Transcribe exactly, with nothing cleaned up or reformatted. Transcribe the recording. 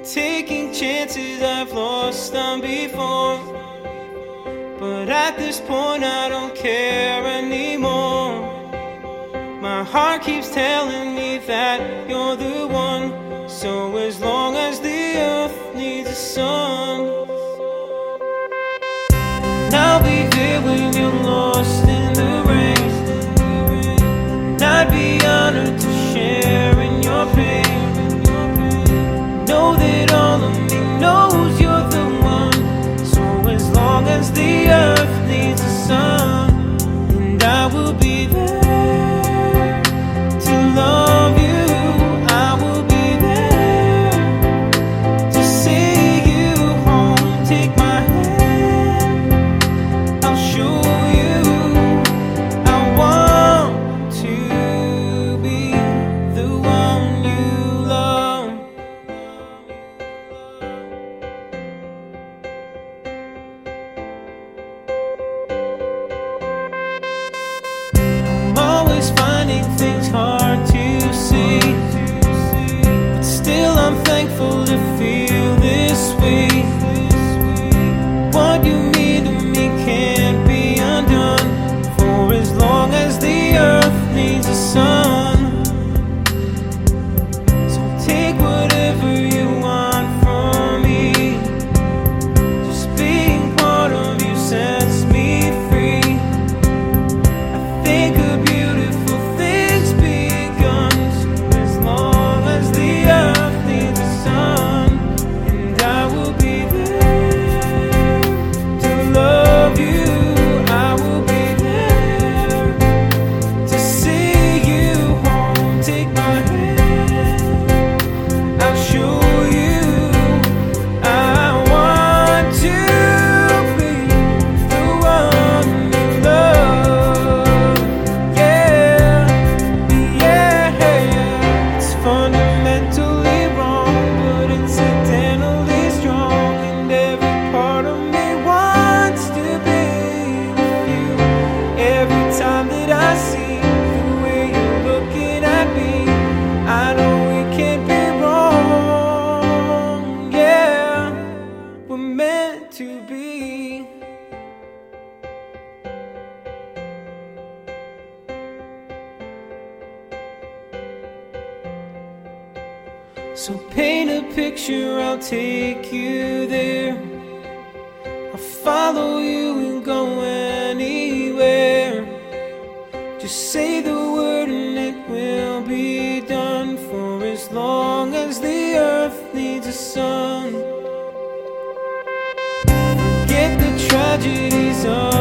taking chances I've lost on before. But at this point I don't care anymore. My heart keeps telling me that you're the one. So as long as the earth needs a sun, and I'll be there when you're lost in the rain, and I'd be honored to share in your pain. Know that all of me knows you're the one. So as long as the earth needs a sun, and I will be there to love you. I will be there to see you home. Take my hand, I'll show you. I want to be the one you love. I'm always finding things hard to see, but still I'm thankful to feel this way. What you mean to me can't be undone. For as long as the earth needs a sun, so take whatever you want from me. Just being part of you sets me free. I think a beautiful thing's begun. So as long as the earth needs a sun, and I will be there to love you. I will be there to see you home. Take my hand, I'll show you. I want to be the one you love. Yeah, yeah. It's fundamentally wrong, but incidentally strong. And every part of me wants to be with you. Every time that I see the way you're looking at me, I know we can't be wrong. Yeah, we're meant to be. So paint a picture, I'll take you there. I'll follow you and go anywhere. Just say the word and it will be done. For as long as the earth needs a sun, forget the tragedies of